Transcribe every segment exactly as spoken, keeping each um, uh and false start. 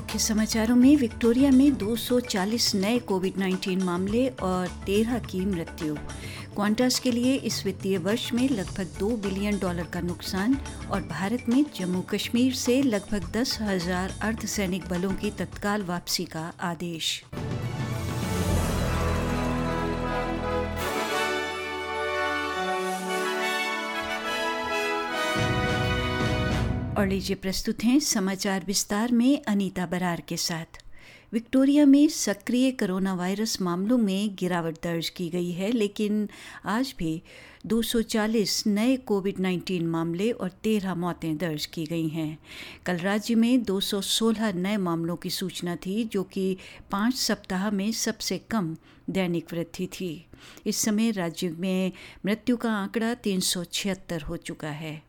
मुख्य समाचारों में विक्टोरिया में दो सौ चालीस नए कोविड नाइन्टीन मामले और तेरह की मृत्यु। क्वांटास के लिए इस वित्तीय वर्ष में लगभग दो बिलियन डॉलर का नुकसान और भारत में जम्मू कश्मीर से लगभग दस हजार अर्धसैनिक बलों की तत्काल वापसी का आदेश। और लीजिए प्रस्तुत हैं समाचार विस्तार में अनीता बरार के साथ। विक्टोरिया में सक्रिय कोरोना वायरस मामलों में गिरावट दर्ज की गई है, लेकिन आज भी दो सौ चालीस नए कोविड नाइन्टीन मामले और तेरह मौतें दर्ज की गई हैं। कल राज्य में दो सौ सोलह नए मामलों की सूचना थी, जो कि पाँच सप्ताह में सबसे कम दैनिक वृद्धि थी। इस समय राज्य में मृत्यु का आंकड़ा तीन सौ छिहत्तर हो चुका है।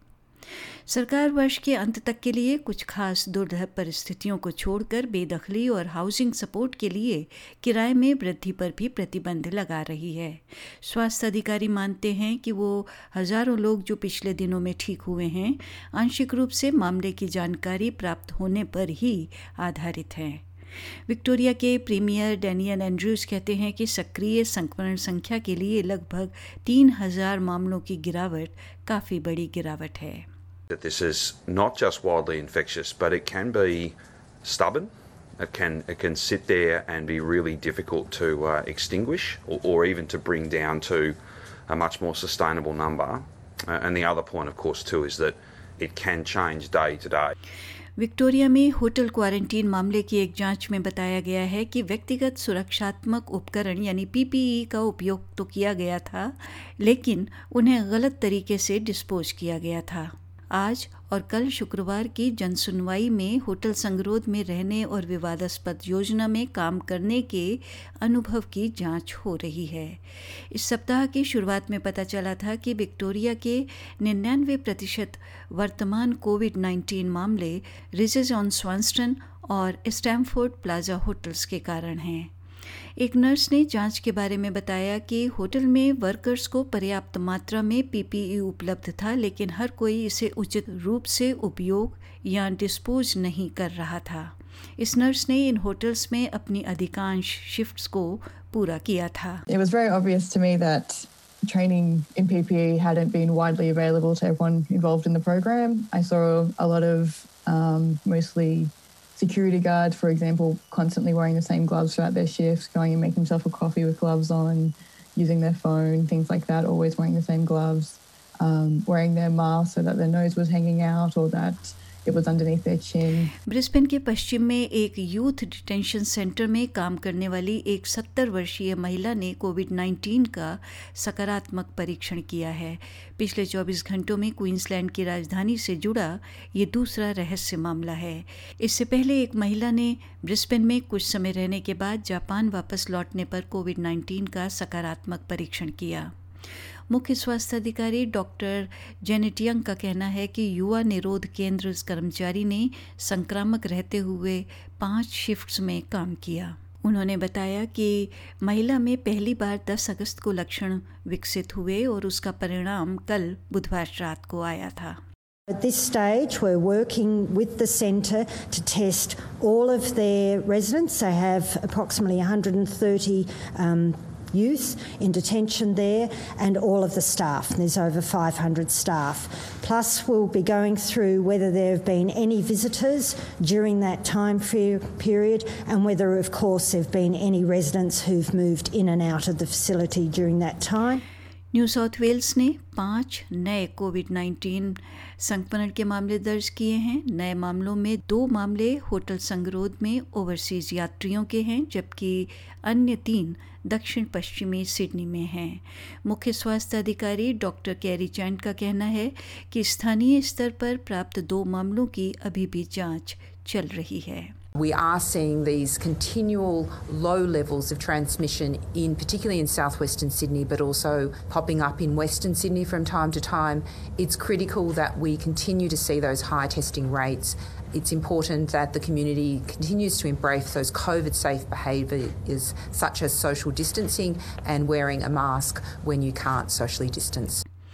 सरकार वर्ष के अंत तक के लिए कुछ खास दुर्लभ परिस्थितियों को छोड़कर बेदखली और हाउसिंग सपोर्ट के लिए किराए में वृद्धि पर भी प्रतिबंध लगा रही है। स्वास्थ्य अधिकारी मानते हैं कि वो हजारों लोग जो पिछले दिनों में ठीक हुए हैं, आंशिक रूप से मामले की जानकारी प्राप्त होने पर ही आधारित हैं। विक्टोरिया के प्रीमियर डैनियल एंड्रूज कहते हैं कि सक्रिय संक्रमण संख्या के लिए लगभग तीन हजार मामलों की गिरावट काफ़ी बड़ी गिरावट है। That this is not just wildly infectious, but it can be stubborn. It can it can sit there and be really difficult to uh, extinguish, or, or even to bring down to a much more sustainable number. Uh, and the other point, of course, too, is that it can change day to day. Victoria में hotel quarantine मामले की एक जांच में बताया गया है कि व्यक्तिगत सुरक्षात्मक उपकरण यानी पीपीई का उपयोग तो किया गया था, लेकिन उन्हें गलत तरीके से डिस्पोज किया गया था। आज और कल शुक्रवार की जनसुनवाई में होटल संगरोध में रहने और विवादास्पद योजना में काम करने के अनुभव की जांच हो रही है। इस सप्ताह की शुरुआत में पता चला था कि विक्टोरिया के निन्यानवे प्रतिशत वर्तमान कोविड नाइन्टीन मामले रिजेस ऑन स्वांस्टन और स्टैमफोर्ड प्लाजा होटल्स के कारण हैं। एक नर्स ने जांच के बारे में बताया कि होटल में वर्कर्स को पर्याप्त मात्रा में पीपीई उपलब्ध था, लेकिन हर कोई इसे उचित रूप से उपयोग या डिस्पोज नहीं कर रहा था। इस नर्स ने इन होटल्स में अपनी अधिकांश शिफ्ट्स को पूरा किया था। It was very obvious to me that training in P P E hadn't been widely available to everyone involved in the program. I saw a lot of um, mostly security guards, for example, constantly wearing the same gloves throughout their shifts, going and making themselves a coffee with gloves on, using their phone, things like that, always wearing the same gloves, um, wearing their mask so that their nose was hanging out or that it was underneath their chin. Brisbane के पश्चिम में एक youth detention centre में काम करने वाली एक सत्तर वर्षीय महिला ने कोविड नाइन्टीन का सकारात्मक परीक्षण किया है। पिछले चौबीस घंटों में क्वींसलैंड की राजधानी से जुड़ा ये दूसरा रहस्य मामला है। इससे पहले एक महिला ने ब्रिस्बेन में कुछ समय रहने के बाद जापान वापस लौटने पर कोविड नाइन्टीन का सकारात्मक परीक्षण किया। मुख्य स्वास्थ्य अधिकारी डॉक्टर जेनेट यंग का कहना है कि युवा निरोध केंद्र कर्मचारी ने संक्रामक रहते हुए पाँच शिफ्ट्स में काम किया। उन्होंने बताया कि महिला में पहली बार दस अगस्त को लक्षण विकसित हुए और उसका परिणाम कल बुधवार रात को आया था। At this stage, we're working with the centre to test all of their residents. They have approximately one hundred thirty um, youth in detention there and all of the staff. There's over five hundred staff. Plus we'll be going through whether there have been any visitors during that time period and whether of course there have been any residents who've moved in and out of the facility during that time. New South Wales ने पाँच नए Covid nineteen संक्रमण के मामले दर्ज किए हैं। नए मामलों में दो मामले होटल संगरोध में ओवरसीज यात्रियों के हैं, जबकि अन्य तीन दक्षिण पश्चिमी सिडनी में हैं। मुख्य स्वास्थ्य अधिकारी डॉक्टर कैरी चैंड का कहना है कि स्थानीय स्तर पर प्राप्त दो मामलों की अभी भी जांच चल रही है। We are seeing these continual low levels of transmission in particularly in southwestern Sydney, but also popping up in western Sydney from time to time. It's critical that we continue to see those high testing rates. It's important that the community continues to embrace those COVID safe behaviours such as social distancing and wearing a mask when you can't socially distance.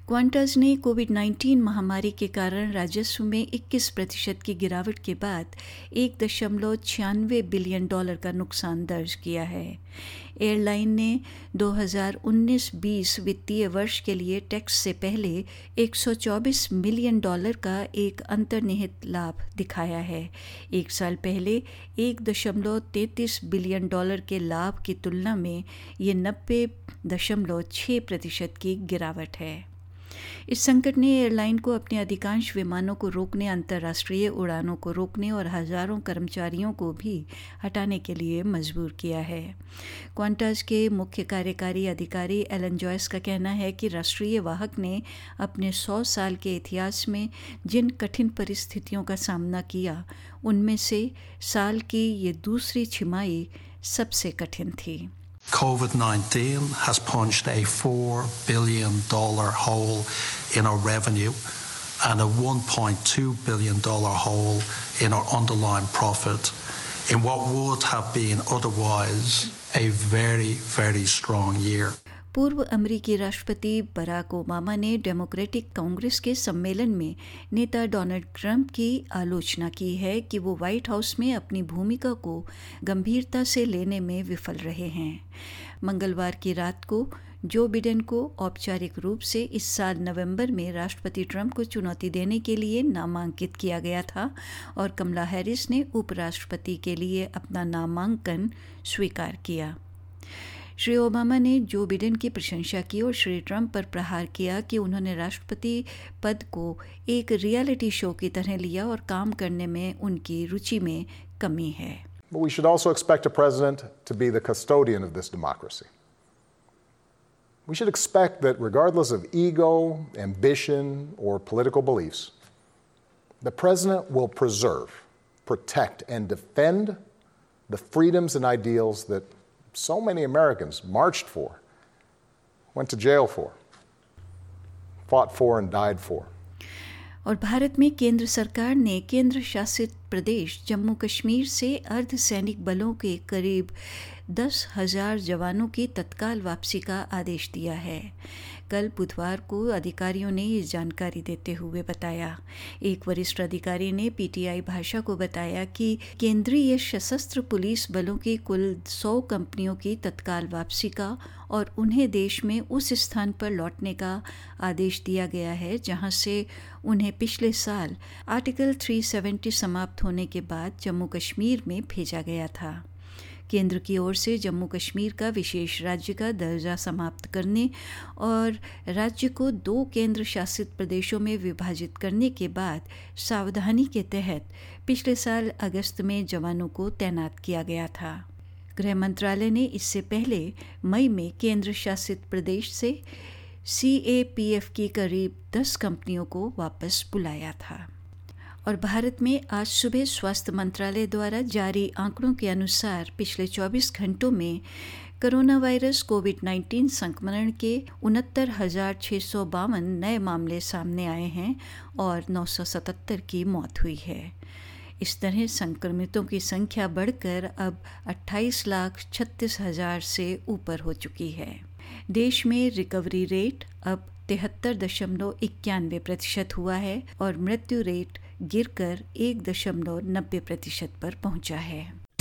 Qantas ने COVID nineteen महामारी के कारण राजस्व में इक्कीस प्रतिशत की गिरावट के बाद एक दशमलव छियानवे बिलियन डॉलर का नुकसान दर्ज किया है। एयरलाइन ने दो हज़ार उन्नीस बीस वित्तीय वर्ष के लिए टैक्स से पहले एक सौ चौबीस मिलियन डॉलर का एक अंतर्निहित लाभ दिखाया है। एक साल पहले एक दशमलव तैंतीस बिलियन डॉलर के लाभ की तुलना में ये नब्बे दशमलव छः प्रतिशत की गिरावट है। इस संकट ने एयरलाइन को अपने अधिकांश विमानों को रोकने, अंतर्राष्ट्रीय उड़ानों को रोकने और हजारों कर्मचारियों को भी हटाने के लिए मजबूर किया है। क्वांटास के मुख्य कार्यकारी अधिकारी एलन जॉयस का कहना है कि राष्ट्रीय वाहक ने अपने सौ साल के इतिहास में जिन कठिन परिस्थितियों का सामना किया, उनमें से साल की ये दूसरी छिमाही सबसे कठिन थी। COVID nineteen has punched a four billion dollars hole in our revenue and a one point two billion dollars hole in our underlying profit in what would have been otherwise a very, very strong year. पूर्व अमेरिकी राष्ट्रपति Barack Obama ने Democratic Congress के सम्मेलन में नेता Donald Trump की आलोचना की है कि वो व्हाइट हाउस में अपनी भूमिका को गंभीरता से लेने में विफल रहे हैं। मंगलवार की रात को जो बिडेन को औपचारिक रूप से इस साल नवंबर में राष्ट्रपति ट्रंप को चुनौती देने के लिए नामांकित किया गया था और कमला हैरिस ने उपराष्ट्रपति के लिए अपना नामांकन स्वीकार किया। श्री ओबामा ने जो बिडेन की प्रशंसा की और श्री ट्रंप पर प्रहार किया कि उन्होंने राष्ट्रपति पद को एक रियलिटी शो की तरह लिया और काम करने में उनकी रुचि में कमी है। But we should also expect a president to be the custodian of this democracy. We should expect that regardless of ego, ambition, or political beliefs, the president will preserve, protect, and defend the freedoms and ideals that so many Americans marched for, went to jail for, fought for, and died for. और भारत में केंद्र सरकार ने केंद्र शासित प्रदेश जम्मू कश्मीर से अर्धसैनिक बलों के करीब दस हजार जवानों की तत्काल वापसी का आदेश दिया है। कल बुधवार को अधिकारियों ने ये जानकारी देते हुए बताया। एक वरिष्ठ अधिकारी ने पीटीआई भाषा को बताया कि केंद्रीय सशस्त्र पुलिस बलों की कुल सौ कंपनियों की तत्काल वापसी का और उन्हें देश में उस स्थान पर लौटने का आदेश दिया गया है जहां से उन्हें पिछले साल आर्टिकल तीन सौ सत्तर समाप्त होने के बाद जम्मू कश्मीर में भेजा गया था। केंद्र की ओर से जम्मू कश्मीर का विशेष राज्य का दर्जा समाप्त करने और राज्य को दो केंद्र शासित प्रदेशों में विभाजित करने के बाद सावधानी के तहत पिछले साल अगस्त में जवानों को तैनात किया गया था। गृह मंत्रालय ने इससे पहले मई में केंद्र शासित प्रदेश से सी ए पी एफ की करीब दस कंपनियों को वापस बुलाया था। और भारत में आज सुबह स्वास्थ्य मंत्रालय द्वारा जारी आंकड़ों के अनुसार पिछले चौबीस घंटों में कोरोना वायरस कोविड नाइन्टीन संक्रमण के उनहत्तर हजार छः सौ बावन नए मामले सामने आए हैं और नौ सौ सतहत्तर की मौत हुई है। इस तरह संक्रमितों की संख्या बढ़कर अब अट्ठाईस लाख छत्तीस हजार से ऊपर हो चुकी है। देश में रिकवरी रेट अब तिहत्तर दशमलव इक्यानवे प्रतिशत हुआ है और मृत्यु रेट गिरकर एक दशमलव नब्बे प्रतिशत पर पहुंचा है।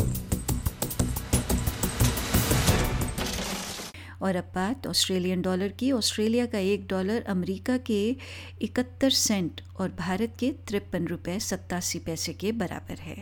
और अब बात ऑस्ट्रेलियन डॉलर की। ऑस्ट्रेलिया का एक डॉलर अमेरिका के इकहत्तर सेंट और भारत के तिरपन रुपये सत्तासी पैसे के बराबर है।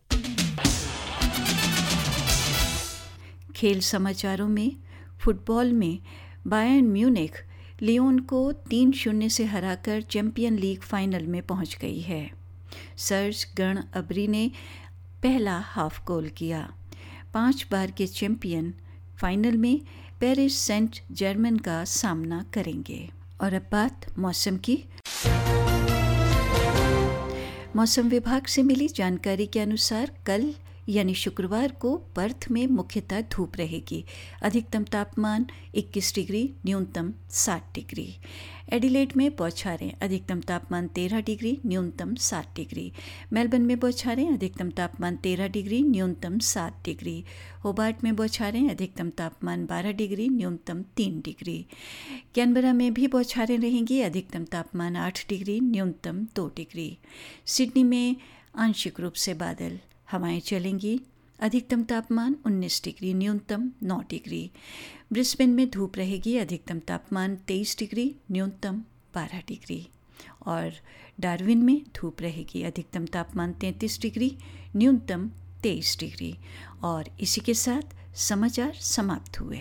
खेल समाचारों में फुटबॉल में बायर्न म्यूनिख लियोन को तीन शून्य से हराकर चैंपियन लीग फाइनल में पहुंच गई है। सर्ज गणअबरी ने पहला हाफ गोल किया। पांच बार के चैंपियन फाइनल में पेरिस सेंट जर्मन का सामना करेंगे। और अब बात मौसम की। मौसम विभाग से मिली जानकारी के अनुसार कल यानी शुक्रवार को पर्थ में मुख्यतः धूप रहेगी। अधिकतम तापमान इक्कीस डिग्री, न्यूनतम सात डिग्री। एडिलेड में बौछारें, अधिकतम तापमान तेरह डिग्री, न्यूनतम सात डिग्री। मेलबर्न में बौछारें, अधिकतम तापमान तेरह डिग्री, न्यूनतम सात डिग्री। होबार्ट में बौछारें, अधिकतम तापमान बारह डिग्री, न्यूनतम तीन डिग्री। कैनबरा में भी बौछारें रहेंगी, अधिकतम तापमान आठ डिग्री, न्यूनतम दो डिग्री। सिडनी में आंशिक रूप से बादल, हवाएं चलेंगी, अधिकतम तापमान उन्नीस डिग्री, न्यूनतम नौ डिग्री। ब्रिस्बेन में धूप रहेगी, अधिकतम तापमान तेईस डिग्री, न्यूनतम बारह डिग्री। और डार्विन में धूप रहेगी, अधिकतम तापमान तैंतीस डिग्री, न्यूनतम तेईस डिग्री। और इसी के साथ समाचार समाप्त हुए।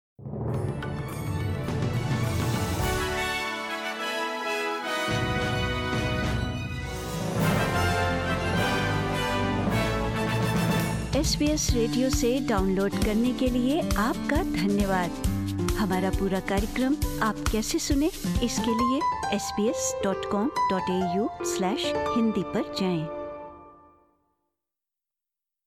एस बी एस रेडियो से डाउनलोड करने के लिए आपका धन्यवाद। हमारा पूरा कार्यक्रम आप कैसे सुने, इसके लिए S B S dot com dot A U slash Hindi पर जाएं।